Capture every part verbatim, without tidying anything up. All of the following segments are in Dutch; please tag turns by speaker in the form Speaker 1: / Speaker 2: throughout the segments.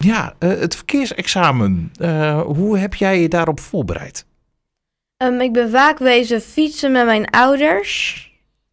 Speaker 1: Ja, uh, het verkeersexamen. Uh, hoe heb jij je daarop voorbereid?
Speaker 2: Um, ik ben vaak wezen fietsen met mijn ouders.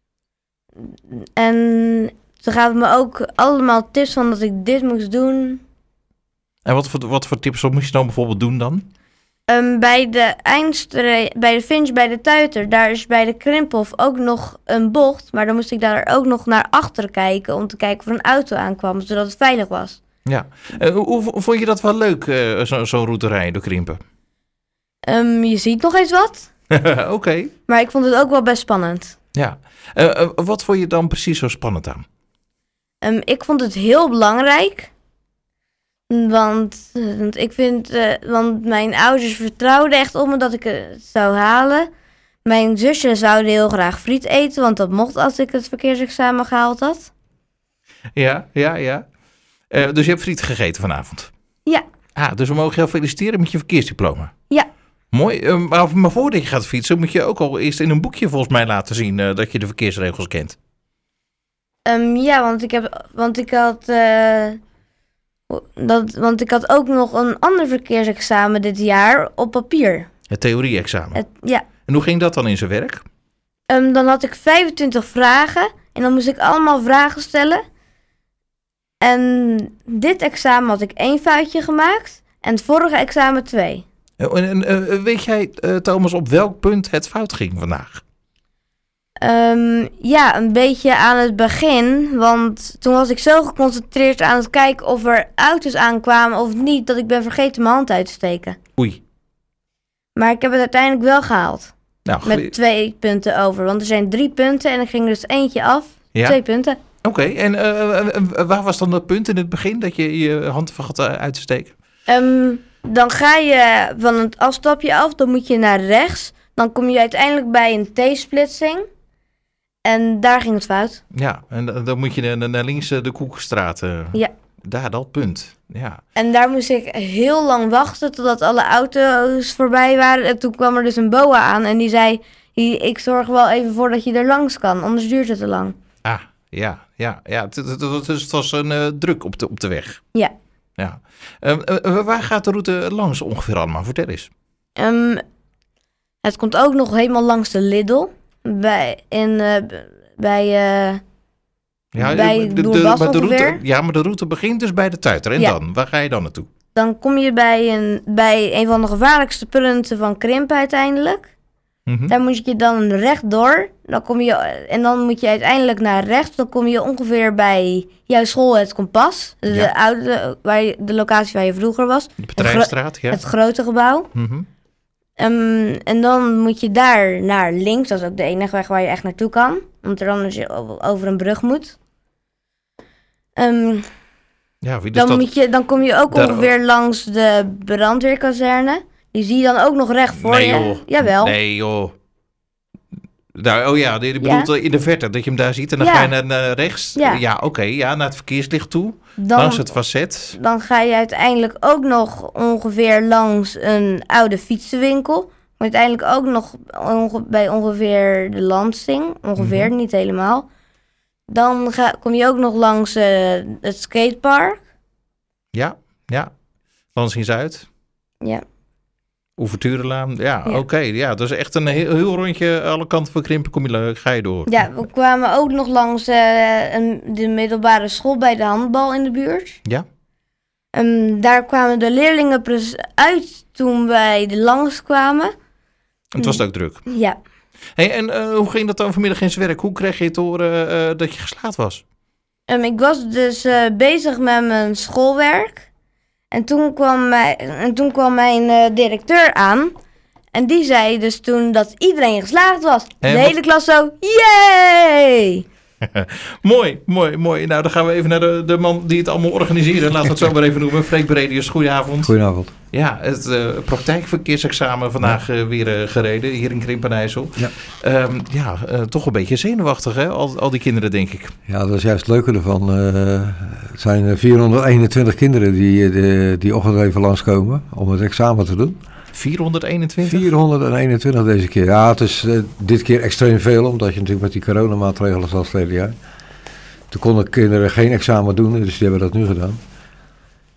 Speaker 2: En ze gaven me ook allemaal tips van dat ik dit moest doen.
Speaker 1: En wat voor, wat voor tips moest je dan bijvoorbeeld doen dan?
Speaker 2: Um, bij de eindstre- bij de finish bij de Tuiter, daar is bij de Krimphof ook nog een bocht. Maar dan moest ik daar ook nog naar achteren kijken om te kijken of er een auto aankwam, zodat het veilig was.
Speaker 1: Ja, uh, hoe, hoe vond je dat wel leuk, uh, zo, zo'n route rijden door Krimpen?
Speaker 2: Um, je ziet nog eens wat.
Speaker 1: Oké. Okay.
Speaker 2: Maar ik vond het ook wel best spannend.
Speaker 1: Ja, uh, uh, wat vond je dan precies zo spannend aan?
Speaker 2: Um, ik vond het heel belangrijk. Want, want ik vind, uh, want mijn ouders vertrouwden echt op me dat ik het zou halen. Mijn zusje zouden heel graag friet eten, want dat mocht als ik het verkeersexamen gehaald had. Ja,
Speaker 1: ja, ja. Uh, dus je hebt friet gegeten vanavond?
Speaker 2: Ja.
Speaker 1: Ah, dus we mogen jou feliciteren met je verkeersdiploma.
Speaker 2: Ja.
Speaker 1: Mooi, uh, maar, maar voordat je gaat fietsen moet je ook al eerst in een boekje volgens mij laten zien uh, dat je de verkeersregels kent.
Speaker 2: Um, ja, want ik, heb, want ik had... Uh, Dat, want ik had ook nog een ander verkeersexamen dit jaar op papier.
Speaker 1: Het theorie-examen?
Speaker 2: Het, ja.
Speaker 1: En hoe ging dat dan in zijn werk?
Speaker 2: Um, dan had ik vijfentwintig vragen en dan moest ik allemaal vragen stellen. En dit examen had ik één foutje gemaakt en het vorige examen twee.
Speaker 1: En, en uh, weet jij, uh, Thomas, op welk punt het fout ging vandaag?
Speaker 2: Um, ja, een beetje aan het begin, want toen was ik zo geconcentreerd aan het kijken of er auto's aankwamen of niet, dat ik ben vergeten mijn hand uit te steken.
Speaker 1: Oei.
Speaker 2: Maar ik heb het uiteindelijk wel gehaald.
Speaker 1: Nou,
Speaker 2: met twee punten over, want er zijn drie punten en ik ging dus eentje af,
Speaker 1: ja? Twee
Speaker 2: punten.
Speaker 1: Oké, okay. en uh, waar was dan dat punt in het begin dat je je hand vergat uit te steken?
Speaker 2: Um, dan ga je van het afstapje af, dan moet je naar rechts, dan kom je uiteindelijk bij een T-splitsing. En daar ging het fout.
Speaker 1: Ja, en dan moet je naar links de Koekstraat. Uh,
Speaker 2: ja.
Speaker 1: Daar, dat punt. Ja.
Speaker 2: En daar moest ik heel lang wachten totdat alle auto's voorbij waren. En toen kwam er dus een boa aan en die zei... ik zorg wel even voor dat je er langs kan, anders duurt het te lang.
Speaker 1: Ah, ja, ja, ja. Dus het was een uh, druk op de, op de weg.
Speaker 2: Ja.
Speaker 1: Ja. Uh, uh, waar gaat de route langs ongeveer allemaal? Vertel eens.
Speaker 2: Um, het komt ook nog helemaal langs de Lidl. Bij, in, uh, bij, uh,
Speaker 1: ja,
Speaker 2: bij
Speaker 1: de, de,
Speaker 2: Doerbas
Speaker 1: maar de
Speaker 2: ongeveer.
Speaker 1: Route, ja, maar de route begint dus bij de Tuiter. En ja. dan? Waar ga je dan naartoe?
Speaker 2: Dan kom je bij een, bij een van de gevaarlijkste punten van Krimpen uiteindelijk. Mm-hmm. Daar moet je dan rechtdoor. Dan kom je, en dan moet je uiteindelijk naar rechts. Dan kom je ongeveer bij jouw school Het Kompas. De, ja. oude, waar je, de locatie waar je vroeger was.
Speaker 1: De Bedrijfsstraat,
Speaker 2: het,
Speaker 1: ja.
Speaker 2: Het grote gebouw.
Speaker 1: Mm-hmm.
Speaker 2: Um, en dan moet je daar naar links. Dat is ook de enige weg waar je echt naartoe kan. Omdat er anders je over een brug moet. Um,
Speaker 1: ja, wie
Speaker 2: dan,
Speaker 1: dat...
Speaker 2: moet je, dan kom je ook
Speaker 1: daar...
Speaker 2: ongeveer langs de brandweerkazerne. Die zie je dan ook nog recht voor
Speaker 1: nee,
Speaker 2: je.
Speaker 1: Joh.
Speaker 2: Jawel.
Speaker 1: Nee joh. Daar, oh ja, die bedoelt ja. in de verte dat je hem daar ziet en dan ja. ga je naar, naar rechts. Ja, ja oké, okay, ja, naar het verkeerslicht toe. Dan, langs het facet.
Speaker 2: Dan ga je uiteindelijk ook nog ongeveer langs een oude fietsenwinkel. Maar uiteindelijk ook nog onge- bij ongeveer de Lansing. Ongeveer, mm-hmm. niet helemaal. Dan ga, kom je ook nog langs uh, het skatepark.
Speaker 1: Ja, ja. Lansing Zuid.
Speaker 2: Ja.
Speaker 1: Ouverturenlaan, ja, ja. oké. Okay, ja, dat is echt een heel, heel rondje. Alle kanten van Krimpen kom je, ga je door.
Speaker 2: Ja, we kwamen ook nog langs uh, een, de middelbare school bij de handbal in de buurt.
Speaker 1: Ja.
Speaker 2: Um, daar kwamen de leerlingen uit toen wij er langs kwamen.
Speaker 1: Het was ook druk.
Speaker 2: Ja.
Speaker 1: Hey, en uh, hoe ging dat dan vanmiddag in zijn werk? Hoe kreeg je het horen uh, dat je geslaagd was?
Speaker 2: Um, ik was dus uh, bezig met mijn schoolwerk. En toen kwam, mij, en toen kwam mijn uh, directeur aan. En die zei dus toen dat iedereen geslaagd was. En de wat... hele klas zo, yay!
Speaker 1: mooi, mooi, mooi. Nou, dan gaan we even naar de, de man die het allemaal organiseren. Laten we het zo maar even noemen. Freek Beredius, goedenavond.
Speaker 3: Goedenavond.
Speaker 1: Ja, het uh, praktijkverkeersexamen vandaag uh, weer uh, gereden, hier in Krimpen-IJssel. Ja, um, ja uh, toch een beetje zenuwachtig, hè? Al, al die kinderen, denk ik.
Speaker 3: Ja, dat is juist het leuke ervan. Uh, het zijn vierhonderdeenentwintig kinderen die de, die ochtend even langskomen om het examen te doen.
Speaker 1: vierhonderdeenentwintig?
Speaker 3: vierhonderdeenentwintig deze keer. Ja, het is uh, dit keer extreem veel, omdat je natuurlijk met die coronamaatregelen zoals het hele jaar. Toen konden kinderen geen examen doen, dus die hebben dat nu gedaan.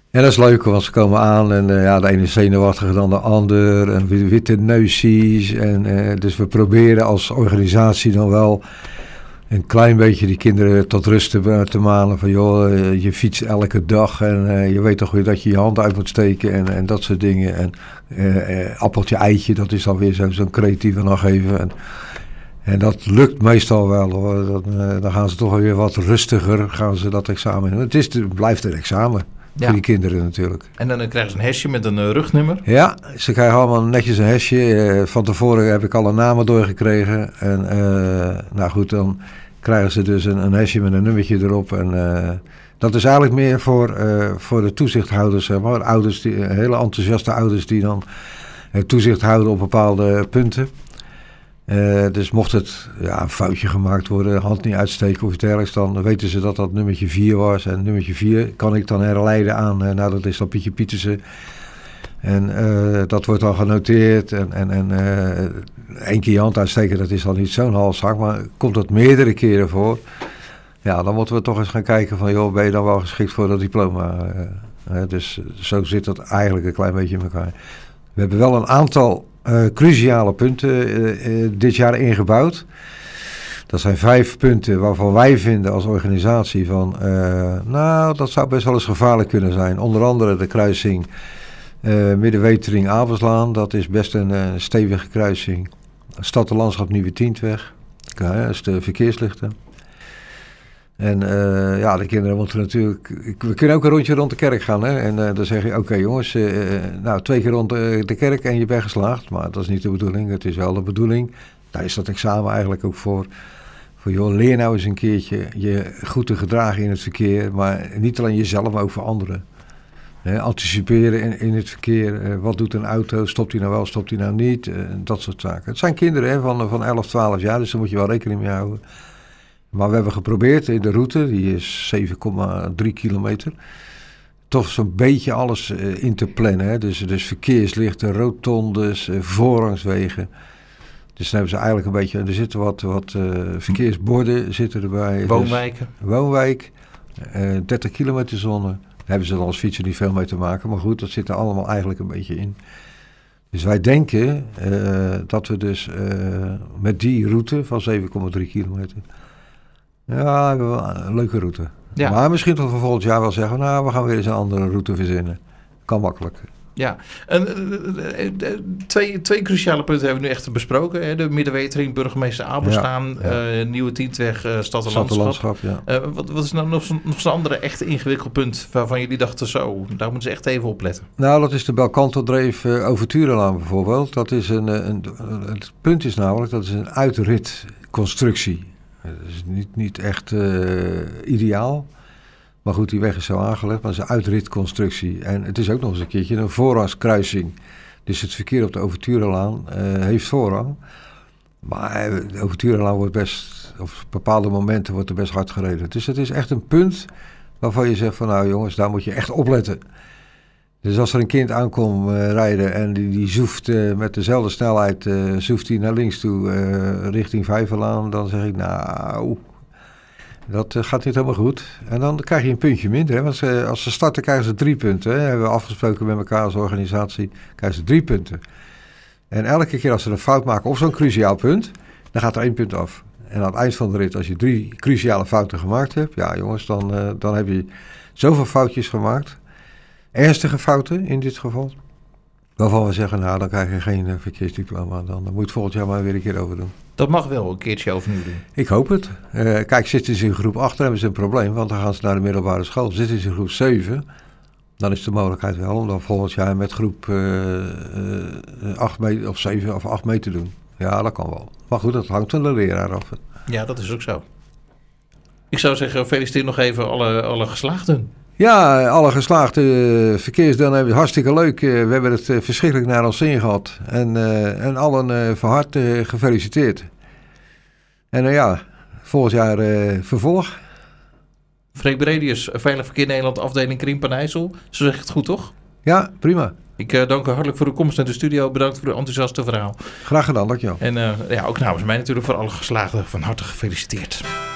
Speaker 3: En dat is leuk, want ze komen aan en uh, ja, de ene is zenuwachtiger dan de ander. En witte neusjes. En, uh, dus we proberen als organisatie dan wel een klein beetje die kinderen tot rust te, te manen. Van joh, uh, je fietst elke dag en uh, je weet toch weer dat je je hand uit moet steken en, en dat soort dingen. En uh, uh, appeltje, eitje, dat is dan weer zo, zo'n creatieve nog even. En, en dat lukt meestal wel hoor. Dan, uh, dan gaan ze toch weer wat rustiger, gaan ze dat examen doen. Het is, het blijft een examen. Ja. Voor die kinderen natuurlijk.
Speaker 1: En dan krijgen ze een hesje met een uh, rugnummer?
Speaker 3: Ja, ze krijgen allemaal netjes een hesje. Uh, van tevoren heb ik alle namen doorgekregen. En uh, nou goed, dan krijgen ze dus een, een hesje met een nummertje erop. En uh, dat is eigenlijk meer voor, uh, voor de toezichthouders, zeg maar. Ouders die, hele enthousiaste ouders die dan uh, toezicht houden op bepaalde punten. Uh, dus mocht het ja, een foutje gemaakt worden, hand niet uitsteken of iets dergelijks, dan weten ze dat dat nummertje vier was. En nummertje vier kan ik dan herleiden aan, uh, nou dat is dan Pietje Pietersen. En uh, dat wordt dan genoteerd. En, en, en uh, één keer je hand uitsteken, dat is dan niet zo'n halszak, maar komt dat meerdere keren voor. Ja, dan moeten we toch eens gaan kijken van, joh, ben je dan wel geschikt voor dat diploma? Uh, uh, dus zo zit dat eigenlijk een klein beetje in elkaar. We hebben wel een aantal Uh, cruciale punten uh, uh, dit jaar ingebouwd. Dat zijn vijf punten waarvan wij vinden als organisatie van, uh, nou, dat zou best wel eens gevaarlijk kunnen zijn. Onder andere de kruising uh, Middenwetering-Aberslaan. Dat is best een uh, stevige kruising. Stad en Landschap Nieuwe Tientweg. Ja, dat is de verkeerslichten. En uh, ja, de kinderen moeten natuurlijk... We kunnen ook een rondje rond de kerk gaan. Hè? En uh, dan zeg je, oké okay, jongens, uh, nou twee keer rond uh, de kerk en je bent geslaagd. Maar dat is niet de bedoeling. Het is wel de bedoeling. Daar is dat examen eigenlijk ook voor. Voor joh, leer nou eens een keertje je goed te gedragen in het verkeer. Maar niet alleen jezelf, maar ook voor anderen. He, anticiperen in, in het verkeer. Uh, wat doet een auto? Stopt hij nou wel, stopt hij nou niet? Uh, dat soort zaken. Het zijn kinderen hè, van, van elf, twaalf jaar. Dus daar moet je wel rekening mee houden. Maar we hebben geprobeerd in de route, die is zeven komma drie kilometer, toch zo'n beetje alles uh, in te plannen. Hè? Dus, dus verkeerslichten, rotondes, uh, voorrangswegen. Dus dan hebben ze eigenlijk een beetje, er zitten wat, wat uh, verkeersborden zitten erbij.
Speaker 1: Woonwijken.
Speaker 3: Dus, woonwijk, uh, dertig kilometer zone. Daar hebben ze dan als fietser niet veel mee te maken. Maar goed, dat zit er allemaal eigenlijk een beetje in. Dus wij denken uh, dat we dus uh, met die route van zeven komma drie kilometer... Ja, we hebben wel een leuke route. Ja. Maar misschien tot we volgend jaar wel zeggen, nou, we gaan weer eens een andere route verzinnen. Kan makkelijk.
Speaker 1: Ja, en, uh, twee, twee cruciale punten hebben we nu echt besproken. Hè? De Middenwetering, burgemeester Aberslaan, ja, ja. Uh, Nieuwe Tientweg, uh, Stad en Landschap.
Speaker 3: Landschap ja.
Speaker 1: uh, wat, wat is nou nog zo'n, nog zo'n andere echt ingewikkeld punt waarvan jullie dachten zo, daar moeten ze echt even op letten?
Speaker 3: Nou, dat is de Belkantordreef uh, Overturenlaan bijvoorbeeld. Dat is een, een, een, het punt is namelijk, dat is een uitritconstructie. Dat is niet, niet echt uh, ideaal. Maar goed, die weg is zo aangelegd, maar het is een uitritconstructie. En het is ook nog eens een keertje een voorrangskruising. Dus het verkeer op de Overturenlaan uh, heeft voorrang. Maar uh, de Overturenlaan wordt best, op bepaalde momenten wordt er best hard gereden. Dus het is echt een punt waarvan je zegt van nou jongens, daar moet je echt opletten. Dus als er een kind aankomt uh, rijden en die, die zoeft uh, met dezelfde snelheid, uh, zoeft hij naar links toe uh, richting Vijverlaan, dan zeg ik nou, dat uh, gaat niet helemaal goed. En dan krijg je een puntje minder. Hè? Want ze, als ze starten krijgen ze drie punten. Hè? Hebben we afgesproken met elkaar als organisatie, krijgen ze drie punten. En elke keer als ze een fout maken op zo'n cruciaal punt, dan gaat er één punt af. En aan het eind van de rit, als je drie cruciale fouten gemaakt hebt, ja jongens, dan, uh, dan heb je zoveel foutjes gemaakt. Ernstige fouten in dit geval. Waarvan we zeggen, nou dan krijg je geen uh, verkeersdiploma. Dan, dan moet je het volgend jaar maar weer een keer over doen.
Speaker 1: Dat mag wel een keertje overnieuw doen.
Speaker 3: Ik hoop het. Uh, kijk, zitten ze in groep acht, dan hebben ze een probleem. Want dan gaan ze naar de middelbare school. Zitten ze in groep zeven, dan is de mogelijkheid wel om dan volgend jaar met groep uh, uh, acht mee, of zeven of acht mee te doen. Ja, dat kan wel. Maar goed, dat hangt van de leraar af.
Speaker 1: Ja, dat is ook zo. Ik zou zeggen, feliciteer nog even alle, alle geslaagden.
Speaker 3: Ja, alle geslaagde uh, verkeersdeelnemers hebben het hartstikke leuk. Uh, we hebben het uh, verschrikkelijk naar ons zin gehad. En, uh, en allen uh, van harte uh, gefeliciteerd. En uh, ja, volgend jaar uh, vervolg.
Speaker 1: Freek Bredius, Veilig Verkeer Nederland, afdeling Krimpen en IJssel. Zo zeg ik het goed, toch?
Speaker 3: Ja, prima.
Speaker 1: Ik uh, dank u hartelijk voor uw komst naar de studio. Bedankt voor uw enthousiaste verhaal.
Speaker 3: Graag gedaan, dankjewel.
Speaker 1: En uh, ja, ook namens mij natuurlijk voor alle geslaagden van harte gefeliciteerd.